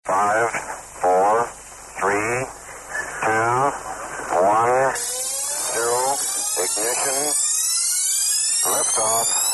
5, 4, 3, 2, 1, 0, ignition, liftoff.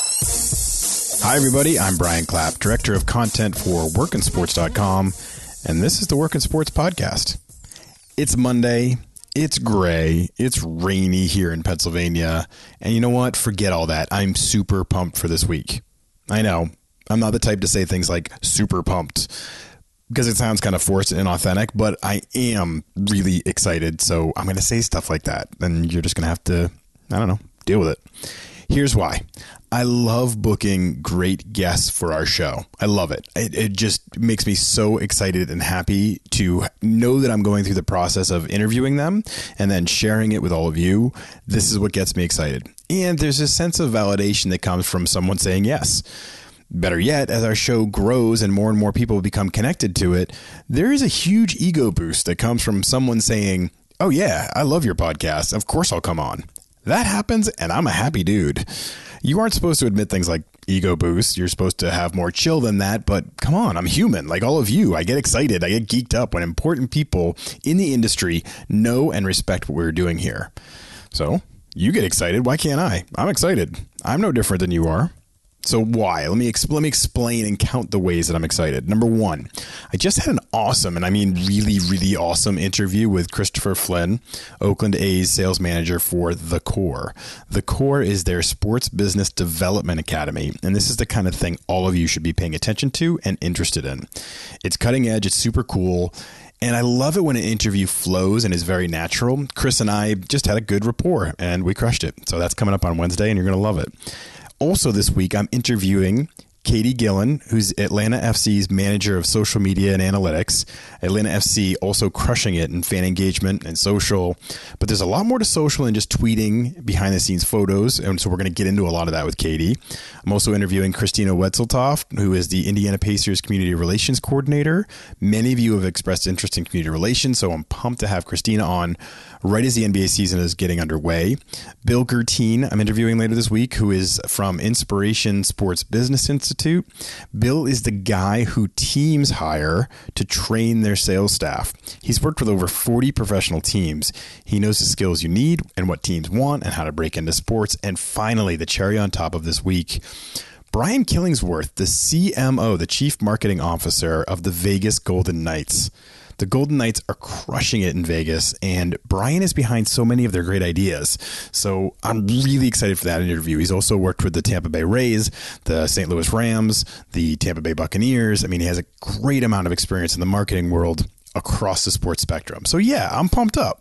Hi, everybody. I'm Brian Clapp, Director of Content for WorkinSports.com, and this is the Workin' Sports Podcast. It's Monday. It's gray. It's rainy here in Pennsylvania. And you know what? Forget all that. I'm super pumped for this week. I know. I'm not the type to say things like super pumped because it sounds kind of forced and inauthentic, but I am really excited. So I'm going to say stuff like that. And you're just going to have to, I don't know, deal with it. Here's why. I love booking great guests for our show. I love it. It just makes me so excited and happy to know that I'm going through the process of interviewing them and then sharing it with all of you. This is what gets me excited. And there's a sense of validation that comes from someone saying yes. Better yet, as our show grows and more people become connected to it, there is a huge ego boost that comes from someone saying, "Oh yeah, I love your podcast. Of course I'll come on." That happens, and I'm a happy dude. You aren't supposed to admit things like ego boost. You're supposed to have more chill than that, but come on, I'm human. Like all of you, I get excited. I get geeked up when important people in the industry know and respect what we're doing here. So you get excited. Why can't I? I'm excited. I'm no different than you are. So why? Let me explain and count the ways that I'm excited. Number one, I just had an awesome, and I mean really, really awesome interview with Christopher Flynn, Oakland A's sales manager for The Core. The Core is their sports business development academy, and this is the kind of thing all of you should be paying attention to and interested in. It's cutting edge. It's super cool. And I love it when an interview flows and is very natural. Chris and I just had a good rapport, and we crushed it. So that's coming up on Wednesday, and you're going to love it. Also this week, I'm interviewing Katie Gillen, who's Atlanta FC's manager of social media and analytics. Atlanta FC also crushing it in fan engagement and social. But there's a lot more to social than just tweeting behind the scenes photos. And so we're going to get into a lot of that with Katie. I'm also interviewing Christina Wetzeltoft, who is the Indiana Pacers community relations coordinator. Many of you have expressed interest in community relations, so I'm pumped to have Christina on right as the NBA season is getting underway. Bill Gertine, I'm interviewing later this week, who is from Inspiration Sports Business Institute. Bill is the guy who teams hire to train their sales staff. He's worked with over 40 professional teams. He knows the skills you need and what teams want and how to break into sports. And finally, the cherry on top of this week, Brian Killingsworth, the CMO, the Chief Marketing Officer of the Vegas Golden Knights. The Golden Knights are crushing it in Vegas, and Brian is behind so many of their great ideas. So I'm really excited for that interview. He's also worked with the Tampa Bay Rays, the St. Louis Rams, the Tampa Bay Buccaneers. I mean, he has a great amount of experience in the marketing world across the sports spectrum. So yeah, I'm pumped up.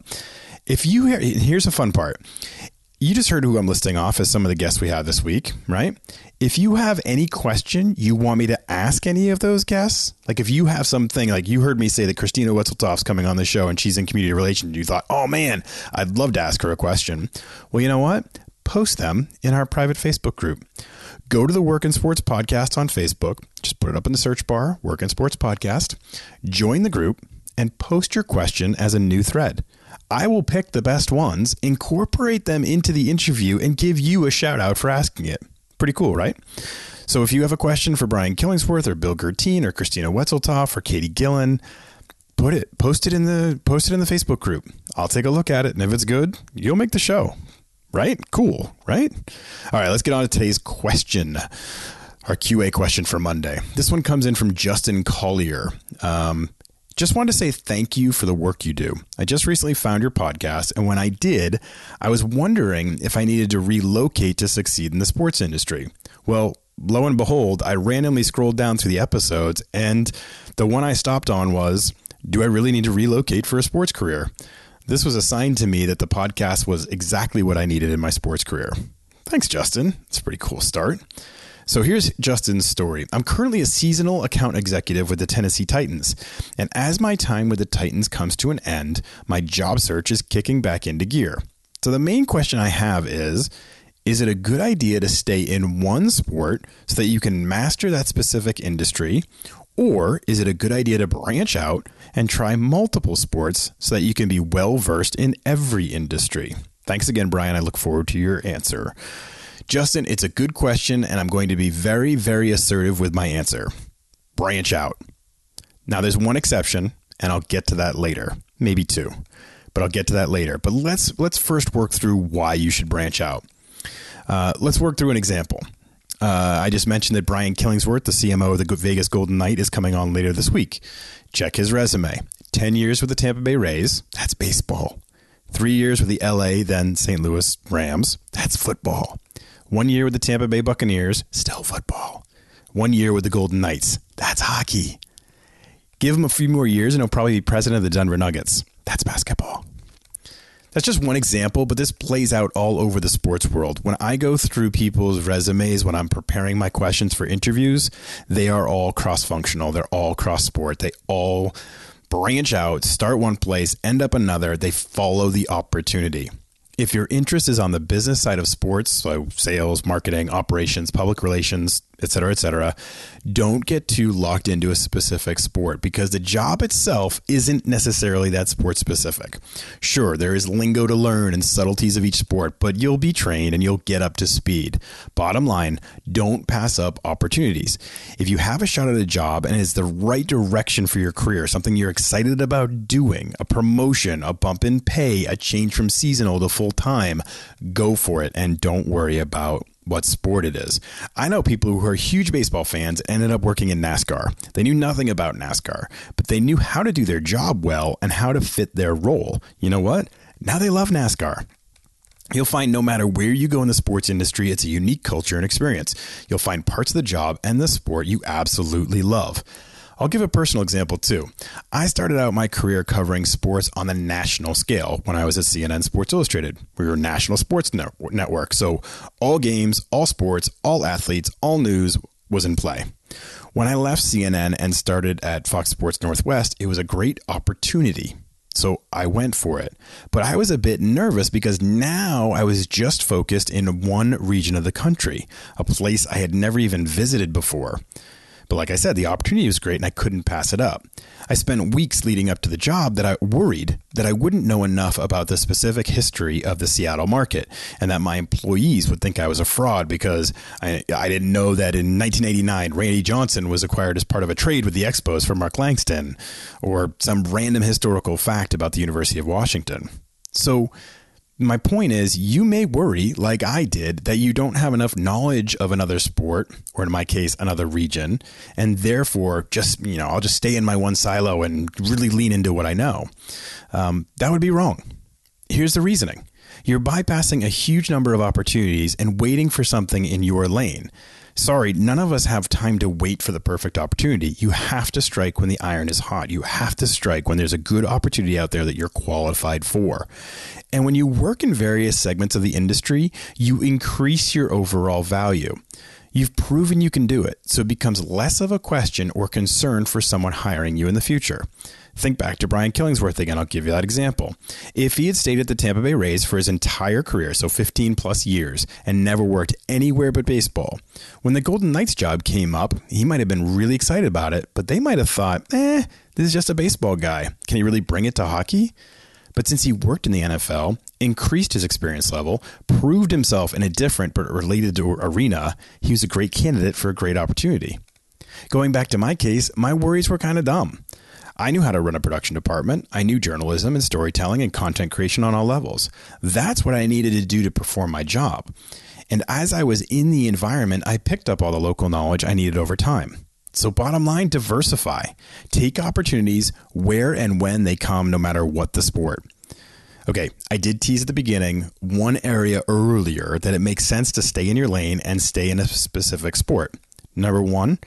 Here's a fun part. You just heard who I'm listing off as some of the guests we have this week, right? If you have any question you want me to ask any of those guests, like if you have something, like you heard me say that Christina Wetzeltoft's coming on the show and she's in community relations, you thought, oh man, I'd love to ask her a question. Well, you know what? Post them in our private Facebook group. Go to the Workin' Sports Podcast on Facebook. Just put it up in the search bar, Workin' Sports Podcast. Join the group and post your question as a new thread. I will pick the best ones, incorporate them into the interview, and give you a shout out for asking it. Pretty cool, right? So if you have a question for Brian Killingsworth or Bill Gertine or Christina Wetzeltoft or Katie Gillen, post it in the Facebook group. I'll take a look at it, and if it's good, you'll make the show. Right? Cool, right? All right, let's get on to today's question. Our QA question for Monday. This one comes in from Justin Collier. Just wanted to say thank you for the work you do. I just recently found your podcast, and when I did, I was wondering if I needed to relocate to succeed in the sports industry. Well, lo and behold, I randomly scrolled down through the episodes, and the one I stopped on was, do I really need to relocate for a sports career? This was a sign to me that the podcast was exactly what I needed in my sports career. Thanks, Justin. It's a pretty cool start. So here's Justin's story. I'm currently a seasonal account executive with the Tennessee Titans. And as my time with the Titans comes to an end, my job search is kicking back into gear. So the main question I have is it a good idea to stay in one sport so that you can master that specific industry? Or is it a good idea to branch out and try multiple sports so that you can be well versed in every industry? Thanks again, Brian. I look forward to your answer. Justin, it's a good question, and I'm going to be very, very assertive with my answer. Branch out. Now, there's one exception, and I'll get to that later. Maybe two, but I'll get to that later. But let's first work through why you should branch out. Let's work through an example. I just mentioned that Brian Killingsworth, the CMO of the Vegas Golden Knight, is coming on later this week. Check his resume. 10 years with the Tampa Bay Rays. That's baseball. 3 years with the LA, then St. Louis Rams. That's football. 1 year with the Tampa Bay Buccaneers. Still football. 1 year with the Golden Knights. That's hockey. Give him a few more years and he'll probably be president of the Denver Nuggets. That's basketball. That's just one example, but this plays out all over the sports world. When I go through people's resumes, when I'm preparing my questions for interviews, they are all cross-functional. They're all cross-sport. They all branch out, start one place, end up another. They follow the opportunity. If your interest is on the business side of sports, so sales, marketing, operations, public relations, et cetera, don't get too locked into a specific sport because the job itself isn't necessarily that sport specific. Sure, there is lingo to learn and subtleties of each sport, but you'll be trained and you'll get up to speed. Bottom line, don't pass up opportunities. If you have a shot at a job and it's the right direction for your career, something you're excited about doing, a promotion, a bump in pay, a change from seasonal to full time, go for it and don't worry about what sport it is. I know people who are huge baseball fans and ended up working in NASCAR. They knew nothing about NASCAR, but they knew how to do their job well and how to fit their role. You know what? Now they love NASCAR. You'll find no matter where you go in the sports industry, it's a unique culture and experience. You'll find parts of the job and the sport you absolutely love. I'll give a personal example too. I started out my career covering sports on the national scale when I was at CNN Sports Illustrated. We were a national sports network, so all games, all sports, all athletes, all news was in play. When I left CNN and started at Fox Sports Northwest, it was a great opportunity. So I went for it. But I was a bit nervous because now I was just focused in one region of the country, a place I had never even visited before. But like I said, the opportunity was great and I couldn't pass it up. I spent weeks leading up to the job that I worried that I wouldn't know enough about the specific history of the Seattle market and that my employees would think I was a fraud because I didn't know that in 1989, Randy Johnson was acquired as part of a trade with the Expos for Mark Langston or some random historical fact about the University of Washington. So my point is, you may worry, like I did, that you don't have enough knowledge of another sport, or in my case, another region, and therefore I'll just stay in my one silo and really lean into what I know. That would be wrong. Here's the reasoning. You're bypassing a huge number of opportunities and waiting for something in your lane. Sorry, none of us have time to wait for the perfect opportunity. You have to strike when the iron is hot. You have to strike when there's a good opportunity out there that you're qualified for. And when you work in various segments of the industry, you increase your overall value. You've proven you can do it, so it becomes less of a question or concern for someone hiring you in the future. Think back to Brian Killingsworth again. I'll give you that example. If he had stayed at the Tampa Bay Rays for his entire career, so 15 plus years, and never worked anywhere but baseball, when the Golden Knights job came up, he might have been really excited about it, but they might have thought, this is just a baseball guy. Can he really bring it to hockey? But since he worked in the NFL, increased his experience level, proved himself in a different but related to arena, he was a great candidate for a great opportunity. Going back to my case, my worries were kind of dumb. I knew how to run a production department. I knew journalism and storytelling and content creation on all levels. That's what I needed to do to perform my job. And as I was in the environment, I picked up all the local knowledge I needed over time. So bottom line, diversify. Take opportunities where and when they come, no matter what the sport. Okay, I did tease at the beginning one area earlier that it makes sense to stay in your lane and stay in a specific sport. Number one,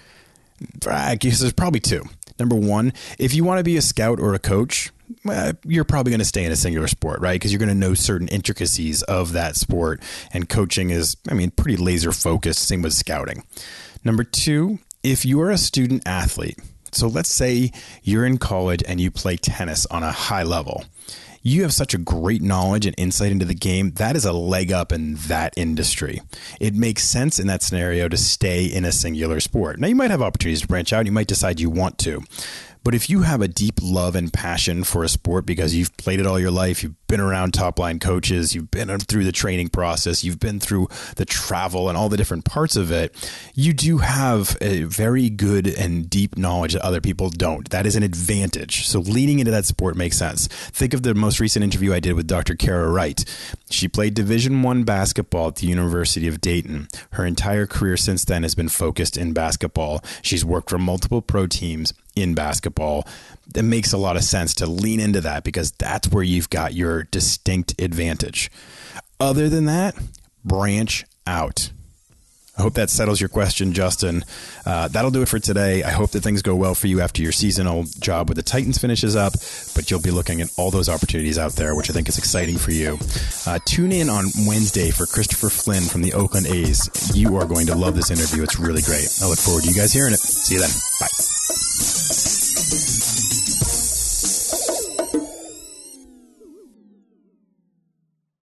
I guess there's probably two. Number one, if you want to be a scout or a coach, you're probably going to stay in a singular sport, right? Because you're going to know certain intricacies of that sport. And coaching is, pretty laser focused. Same with scouting. Number two, if you are a student athlete, so let's say you're in college and you play tennis on a high level. You have such a great knowledge and insight into the game. That is a leg up in that industry. It makes sense in that scenario to stay in a singular sport. Now, you might have opportunities to branch out. You might decide you want to. But if you have a deep love and passion for a sport because you've played it all your life, you've been around top-line coaches, you've been through the training process, you've been through the travel and all the different parts of it, you do have a very good and deep knowledge that other people don't. That is an advantage. So leaning into that sport makes sense. Think of the most recent interview I did with Dr. Kara Wright. She played Division I basketball at the University of Dayton. Her entire career since then has been focused in basketball. She's worked for multiple pro teams in basketball. It makes a lot of sense to lean into that because that's where you've got your distinct advantage. Other than that, branch out. I hope that settles your question, Justin. That'll do it for today. I hope that things go well for you after your seasonal job with the Titans finishes up, but you'll be looking at all those opportunities out there, which I think is exciting for you. Tune in on Wednesday for Christopher Flynn from the Oakland A's. You are going to love this interview. It's really great. I look forward to you guys hearing it. See you then. Bye.